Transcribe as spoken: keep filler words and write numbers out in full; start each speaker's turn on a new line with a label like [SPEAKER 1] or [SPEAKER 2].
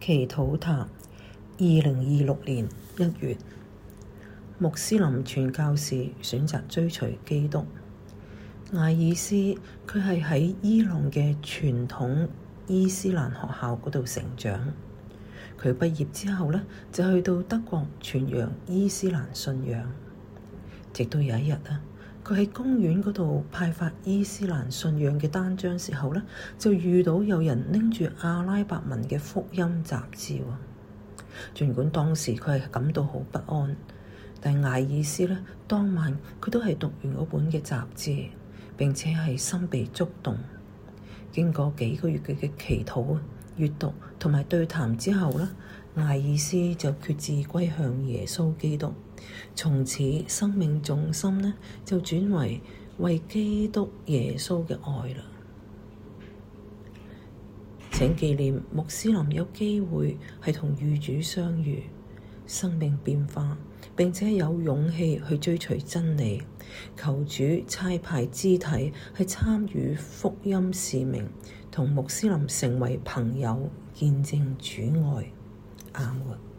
[SPEAKER 1] 祈禱塔，二零二六年一月，穆斯林傳教士選擇追隨基督。艾爾斯佢係喺伊朗嘅傳統伊斯蘭學校嗰度成長。佢畢業之後呢，就去到德國傳揚伊斯蘭信仰。直到有一日啊，佢喺公園嗰度派發伊斯蘭信仰嘅單張時候呢，就遇到有人拎住阿拉伯文嘅福音雜誌。儘管當時佢係感到好不安，但艾爾斯呢，當晚佢都係讀完嗰本嘅雜誌，並且係心被觸動。經過幾個月嘅嘅祈禱、閱讀同埋對談之後呢，艾爾斯就決志歸向耶穌基督。從此生命重心呢，就轉為為基督耶穌嘅愛啦。請紀念穆斯林有機會係同與主相遇，生命變化，並且有勇氣去追隨真理。求主差派肢體去參與福音使命，同穆斯林成為朋友，見證主愛。阿門。